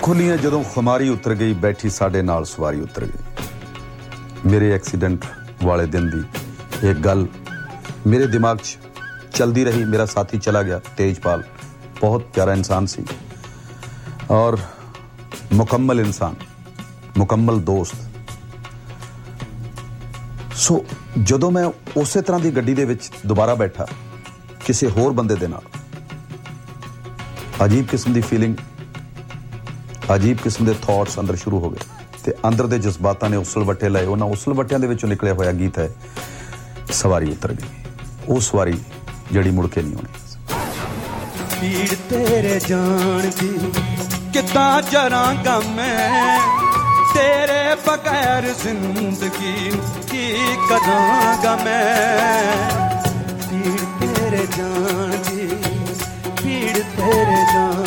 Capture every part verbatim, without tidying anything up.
खुलियां जदों खुमारी उतर गई, बैठी साडे नाल सवारी उतर गई। मेरे एक्सीडेंट वाले दिन दी एक गल मेरे दिमाग च चलती रही। मेरा साथी चला गया तेजपाल, बहुत प्यारा इंसान सी और मुकम्मल इंसान, मुकम्मल दोस्त। सो जदों मैं उस तरह की गड्डी दे विच दोबारा बैठा किसी होर बंदे दे नाल, अजीब किस्म की फीलिंग, अजीब किस्म के थॉट्स अंदर शुरू हो गए ते अंदर दे जज्बातां ने उसल वट्टे लाए। उन्हां उसल वट्टियां दे विचों निकलिया होया गीत है सवारी उतर गई। वो सवारी जड़ी मुड़ के नहीं होनी। पीड़ तेरे जान दी कितां जरांगा मैं, तेरे बगैर जिंदगी की करांगा मैं। पीड़ तेरे जान दी, पीड़ तेरे जान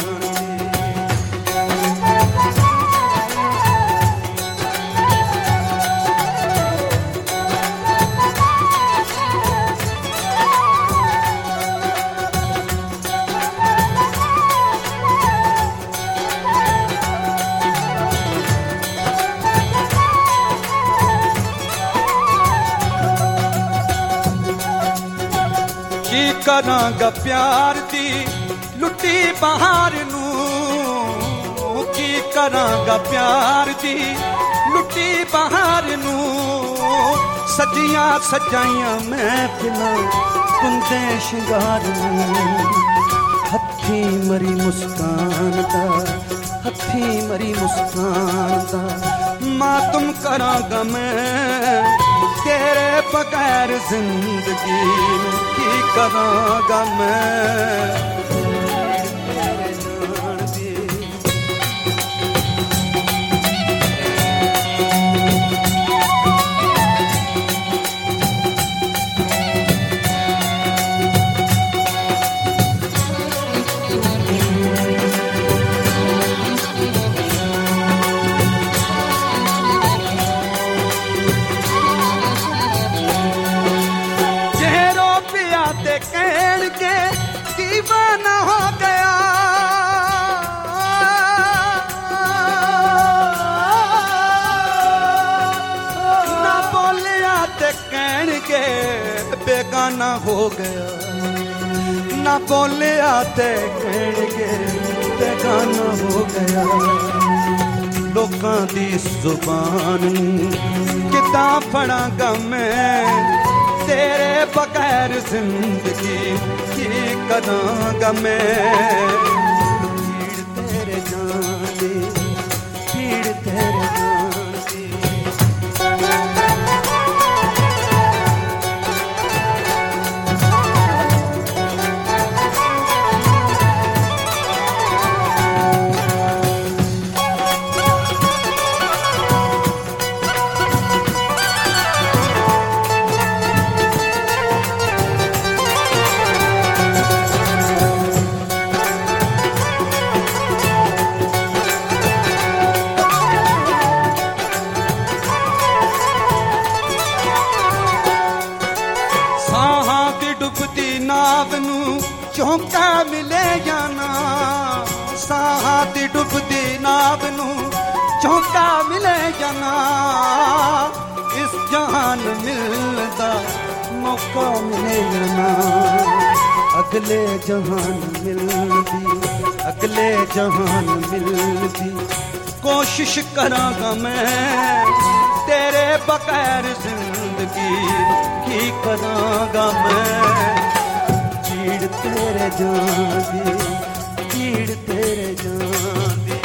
करांगा प्यार दी लुटी बहार नू, की करांगा प्यार दी लुटी बहार नू। सजियां सजाइयां महफिलां कुंदे शिंगार नू, हथी मरी मुस्कान दा, हथी मरी मुस्कान दा मातम करांगा मैं, तेरे बगैर जिंदगी की करांगा मैं। बेगाना हो गया, ना बोलिया ते कहणगे बेगाना हो गया। लोकां दी जुबान कितां पढ़ांगा मैं, तेरे बगैर जिंदगी की करांगा मैं। पीड़ तेरे जान दी, पीड़ तेरे जान दी। चौंका मिले जाना, साहां दी डुबदी नाव नू चौंका मिले जाना। इस जहान मिलदा मौका मिले जाना, अगले जहान मिलदी, अगले जहान मिलदी। कोशिश करांगा मैं, तेरे बगैर जिंदगी की करांगा मैं। पीड़ तेरे जान दी, पीड़ तेरे जान दी।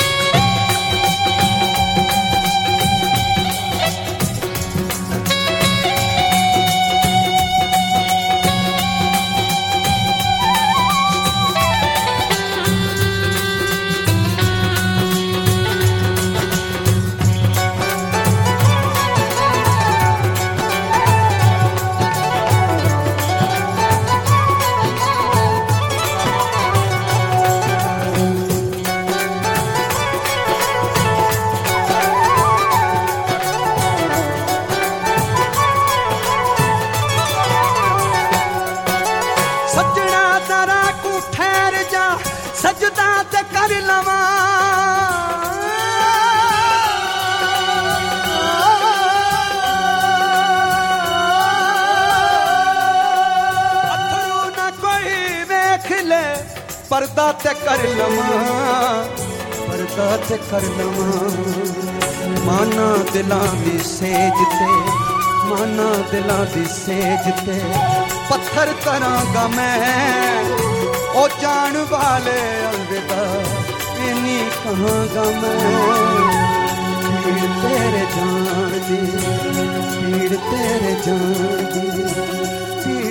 पर्दा ते कर लवां पर्दा ते कर लवां माना दिलां दी सेज ते माना दिलां दी सेज ते पत्थर करांगा मैं ओ जान वाले अलविदा इन्नी कहांगा मैं पीड़ तेरे जान दी पीड़ तेरे जान दी